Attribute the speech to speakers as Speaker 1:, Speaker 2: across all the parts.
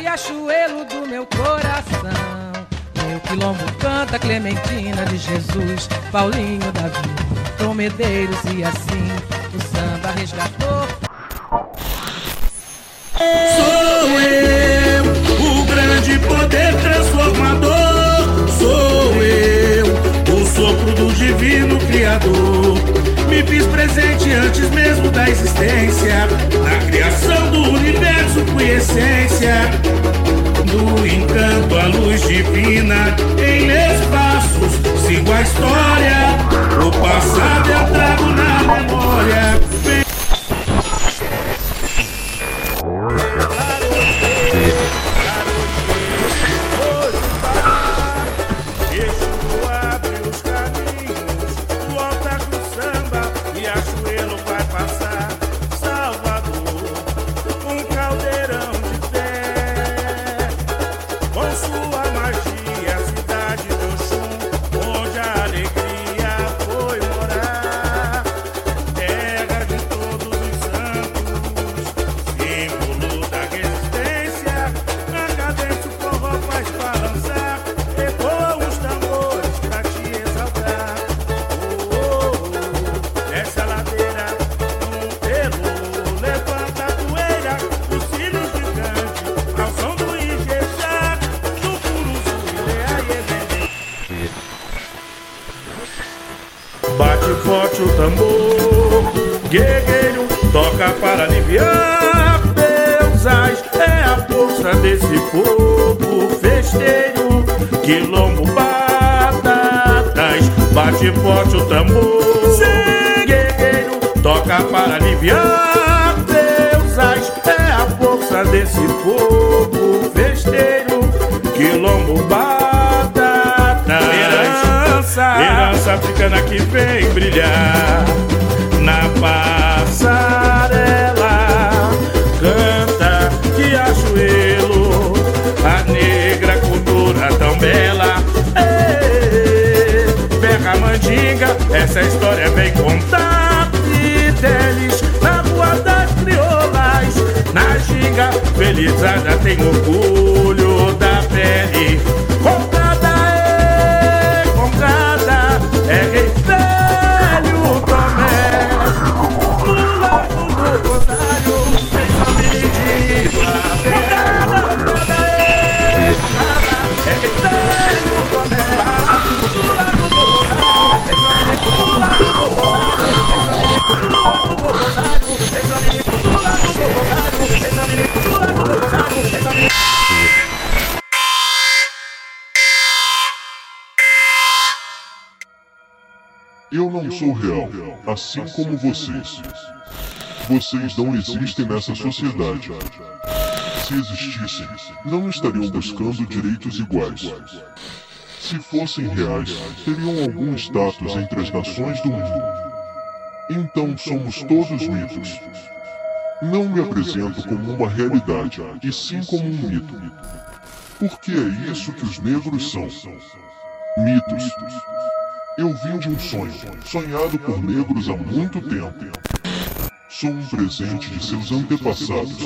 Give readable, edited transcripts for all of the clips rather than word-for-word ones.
Speaker 1: riachuelo do meu coração. Meu quilombo canta Clementina de Jesus, Paulinho da Vila, Tom Medeiros e assim o samba resgatou.
Speaker 2: Sou eu, o grande poder transformador. Sou eu, o sopro do divino Criador. Me fiz presente antes mesmo da existência. Na criação do universo fui essência. Do encanto à luz divina, em meus passos sigo a história. O passado eu trago na memória. Bate forte o tambor, guerreiro, toca para aliviar. Deusais é a força desse povo festeiro, quilombo batatas. Bate forte o tambor, guerreiro, toca para aliviar. Deusais é a força desse povo festeiro, quilombo batatas. Herança africana que vem brilhar na passarela. Canta riachuelo, a negra cultura tão bela. Berra mandinga, essa história vem contar. Fidelis na rua das criolas, na ginga, felizada tem orgulho da pele. É rei velho Tomé, no lado do rosário, tem só menina. É rei velho Tomé, no lado do rosário, tem só menina. Do lado do rosário, tem só menina. Do lado do rosário, tem só menina. Do lado do rosário, tem só menina.
Speaker 3: Eu não sou real, assim como vocês. Vocês não existem nessa sociedade. Se existissem, não estariam buscando direitos iguais. Se fossem reais, teriam algum status entre as nações do mundo. Então somos todos mitos. Não me apresento como uma realidade, e sim como um mito. Porque é isso que os negros são. Mitos. Eu vim de um sonho, sonhado por negros há muito tempo. Sou um presente de seus antepassados.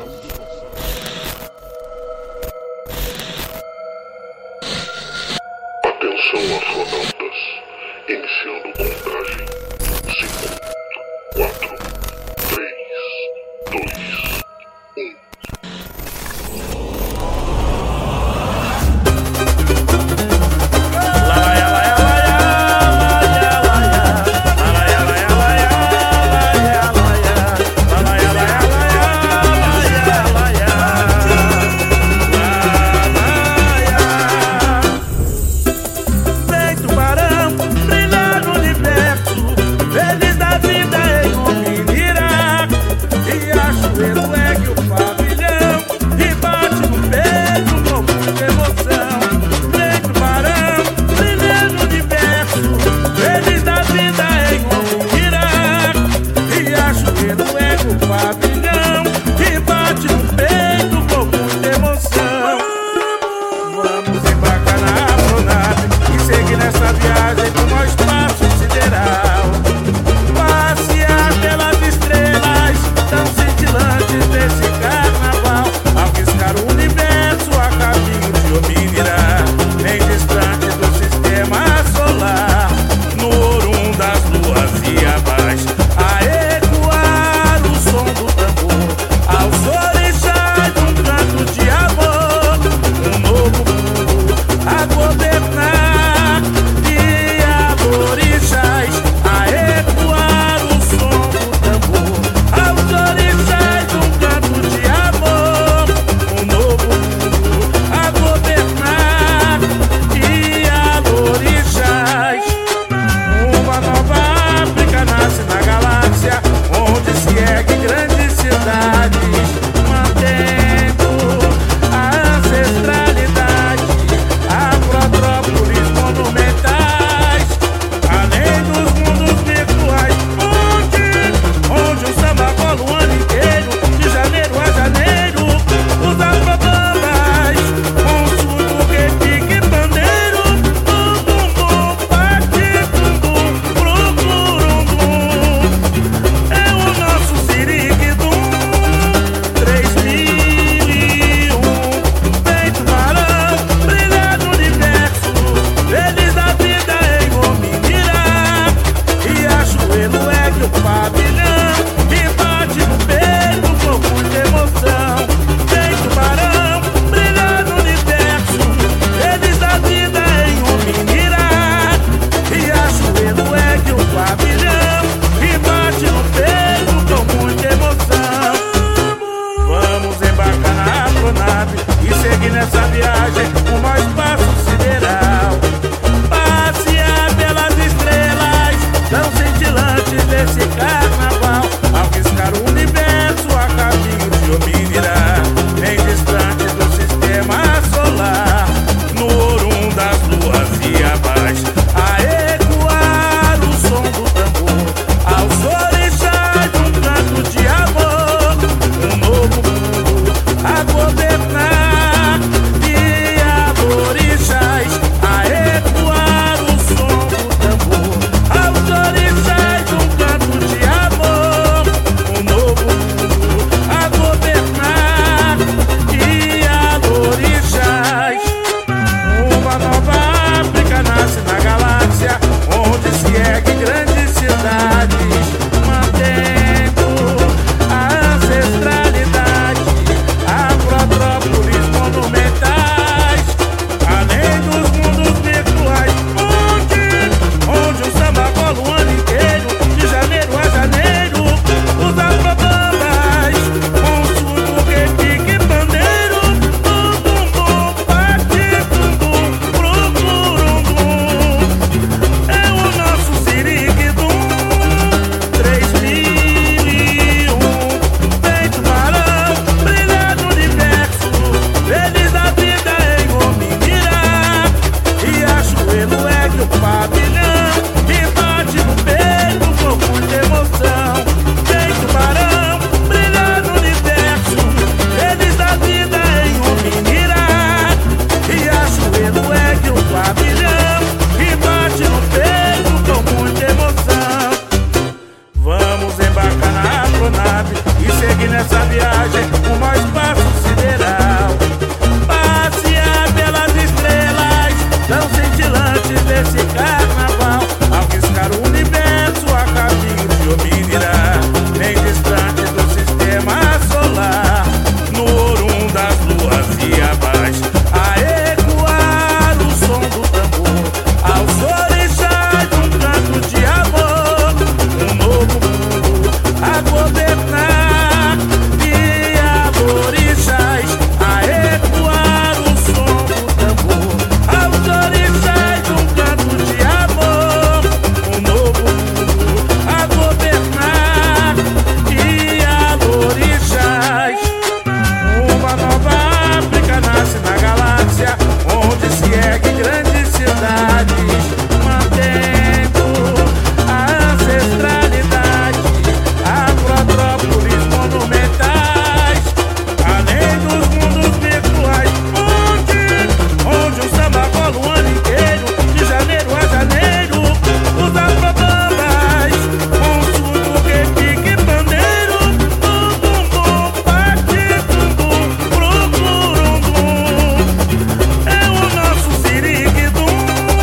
Speaker 4: Atenção, astronautas. Iniciando contagem. 5, 4, 3, 2, 1.
Speaker 2: cidades, mantendo a ancestralidade, agronópolis monumentais, além dos mundos virtuais, onde o samba rola o ano inteiro, de janeiro a janeiro, os afrobambas, com surdo, repique, pandeiro, bum bum, bate, bum procurundum, é o nosso siriguidum,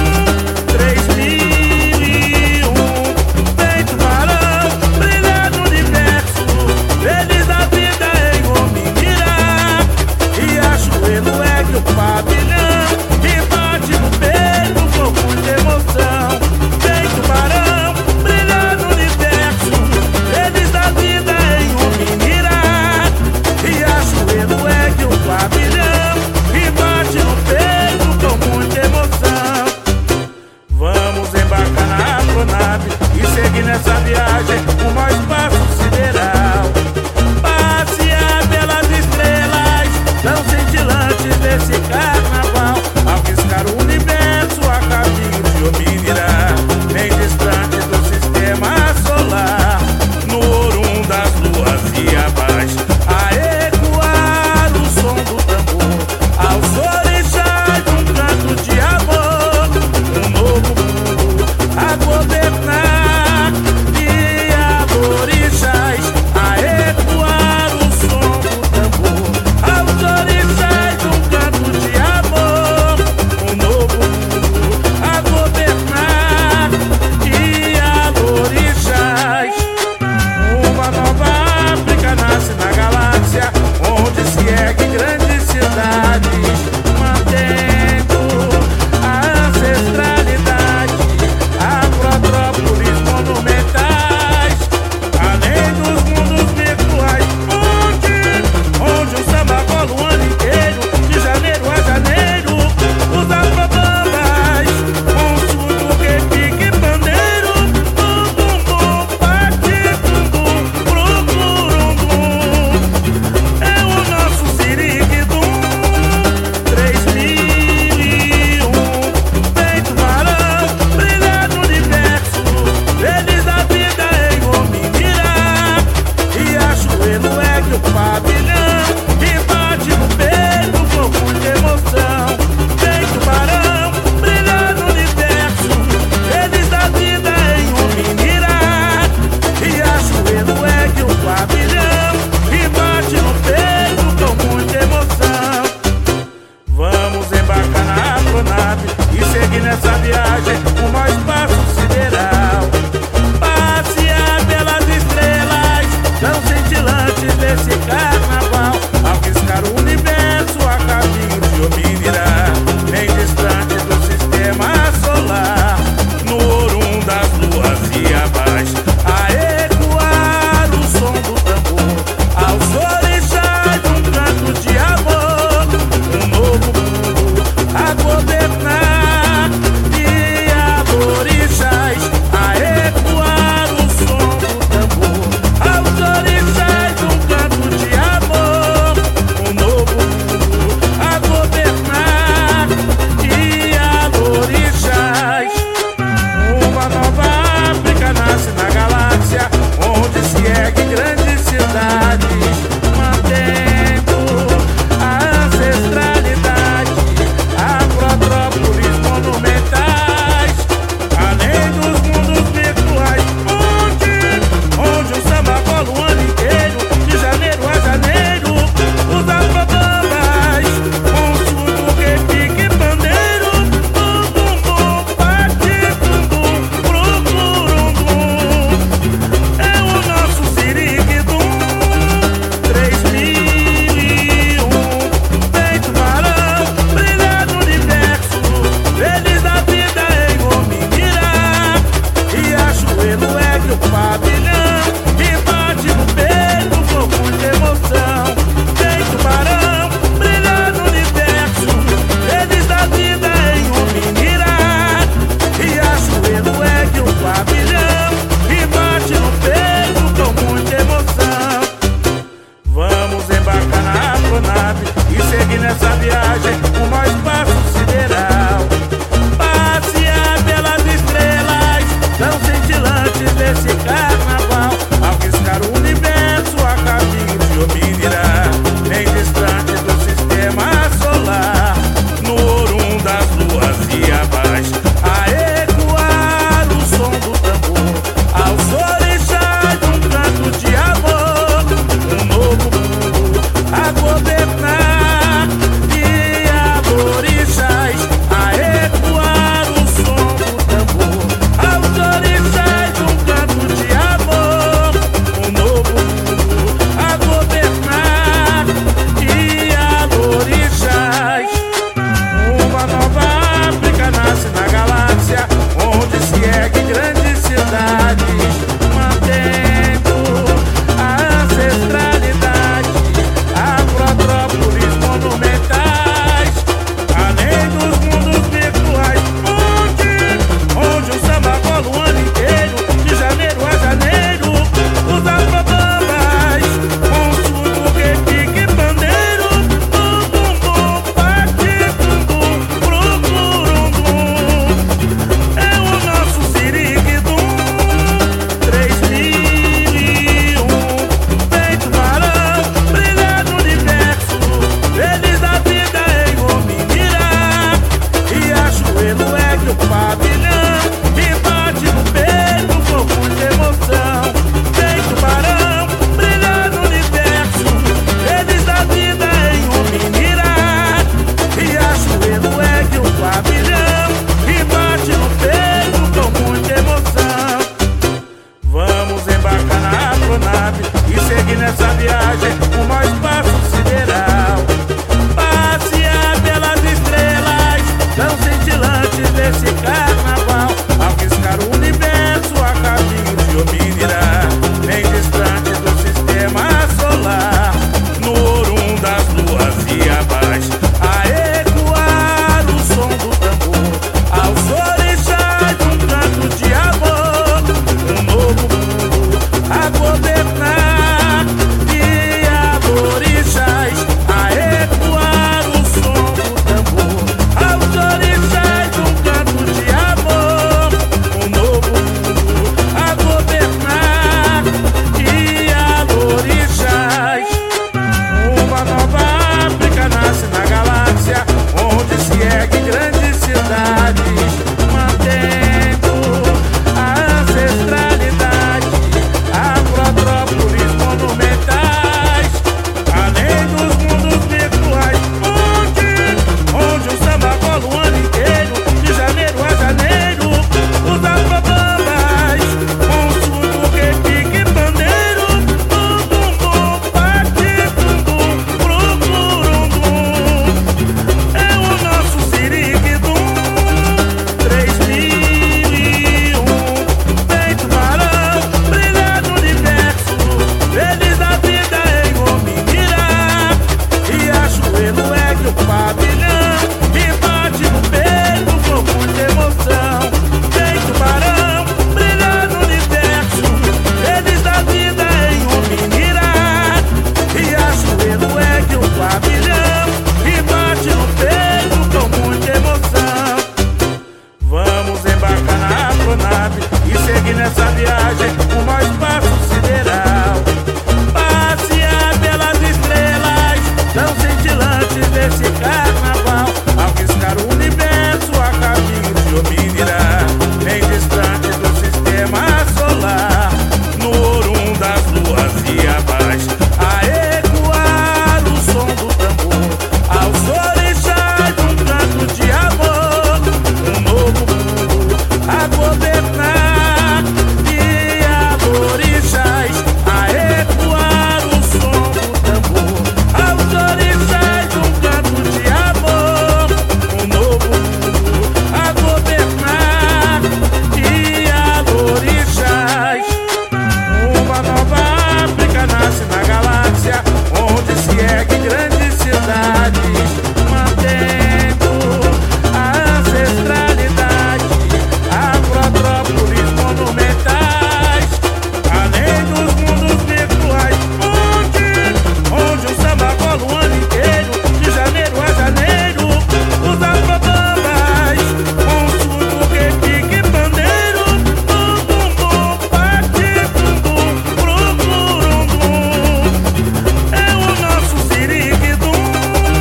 Speaker 2: 3001, vem tubarão, brilha no universo, feliz da vida em Omindirá, Riachuelo ergue o pavilhão e bate no peito com muita emoção. Vem tubarão, brilha no universo, feliz da vida em Omindirá, Riachuelo ergue o pavilhão e bate no peito com muita emoção. Vamos embarcar na astronave e seguir nessa viagem rumo ao espaço sideral, passear pelas estrelas tão cintilantes desse carnaval, arriscar o universo a caminho de Omindirá, bem distante do sistema solar, no orum das luas e abaixo, a ecoar o som do tambor, aos orixás um canto de amor, um novo mundo a governar, e orixás a ecoar o som do tambor, aos orixás um canto de amor, um novo mundo a governar, e orixás. Uma nova África nasce na galáxia, onde se erguem grandes cidades, mantendo a ancestralidade, agronópolis monumentais, além dos mundos virtuais, onde o samba rola o ano inteiro, de janeiro a janeiro, os afrobambas, com surdo, repique, pandeiro, bum bum, bate, bum procurundum, é o nosso siriguidum, 3001, vem tubarão, brilha no universo, feliz da vida em Omindirá, Riachuelo ergue o pavilhão e bate no peito com muita emoção. Vem tubarão, brilha no universo, feliz da vida em Omindirá, Riachuelo ergue o pavilhão e bate no peito com muita emoção. Vamos embarcar na astronave e seguir nessa viagem rumo ao espaço sideral, passear pelas estrelas tão cintilantes desse carnaval, arriscar o universo a caminho de Omindirá, bem distante do sistema solar, no orum das luas e abaixo, a ecoar o som do tambor, aos orixás um canto de amor, um novo mundo a governar, e cintilantes desse carnaval, ao riscar o universo a caminho de Ominirá, bem distante do sistema solar, no orum das luas e abaixo, a ecoar o som do tambor, aos orixás um canto de amor, um novo mundo a governar, e orixás a ecoar o som do tambor, aos orixás um canto de amor, um novo mundo a governar, e orixás. Uma nova África nasce na galáxia, onde se erguem grandes cidades, mantendo a ancestralidade, afrodrópolis monumentais, além dos mundos virtuais, onde o samba rola o ano inteiro, de janeiro a janeiro, os afrobambas, com surdo, repique, pandeiro, bum bum bum, bate bum bum, procurundum, é o nosso siriguidum, 3001, vem tubarão, brilha no universo, feliz da vida em Ominirá, Riachuelo ergue o pavilhão e bate no peito com muita emoção, vem tubarão, brilha no universo, feliz da vida em Ominirá, Riachuelo ergue o pavilhão e bate no peito com muita emoção. Vamos embarcar na astronave e seguir nessa viagem rumo ao espaço sideral, passear pelas estrelas tão cintilantes desse carnaval, ao riscar o universo a caminho de Ominirá, bem distante do sistema solar, no orum das luas e abaixo, a ecoar o som do tambor, aos orixás um canto de amor, um novo mundo a governar, e orixás a ecoar o som do tambor, aos orixás um canto de amor, um novo mundo a governar, e orixás. Uma nova África nasce na galáxia, onde se erguem grandes cidades, mantendo a ancestralidade, afrodrópolis monumentais, além dos mundos virtuais, onde o samba rola o ano inteiro, de janeiro a janeiro, os afrobambas, com surdo, repique, pandeiro, bum bum bum, bate bum bum, procurundum, é o nosso siriguidum,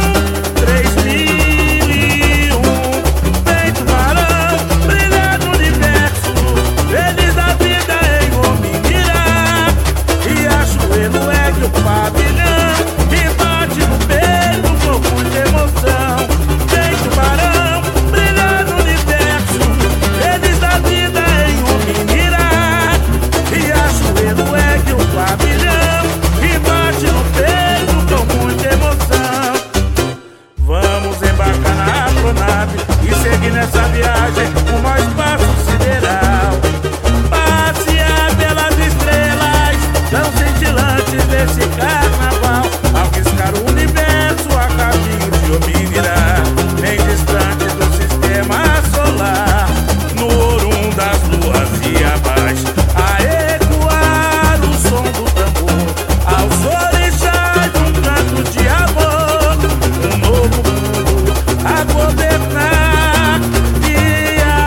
Speaker 2: 3001, vem tubarão, brilha no universo, feliz da vida em Ominirá, Riachuelo ergue o pavilhão e bate no peito com muita emoção, vem tubarão, brilha no universo, feliz da vida em Ominirá, Riachuelo ergue o pavilhão e bate no peito com muita emoção. Vamos embarcar na astronave e seguir nessa viagem rumo ao espaço sideral, passear pelas estrelas tão cintilantes desse carnaval, ao riscar o universo a caminho de Ominirá, bem distante do sistema solar, no orum das luas e abaixo, a ecoar o som do tambor, aos orixás um canto de amor, um novo mundo a governar, e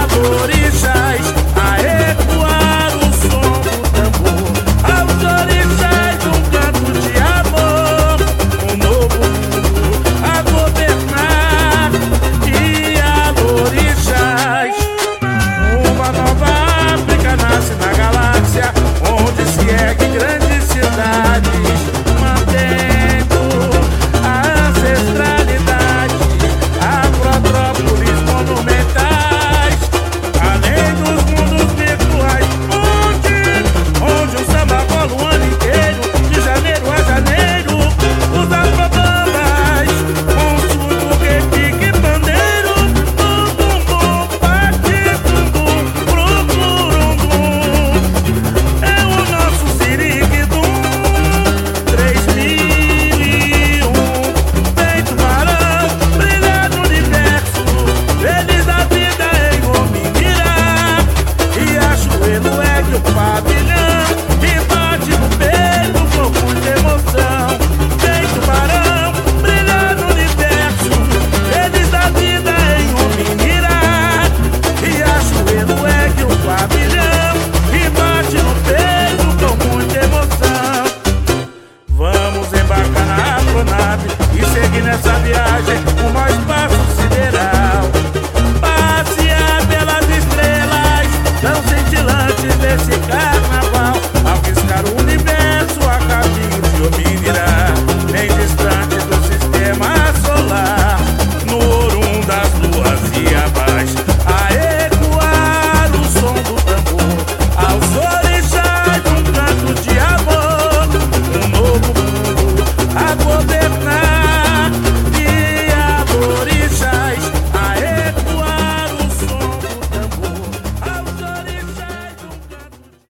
Speaker 5: cidade.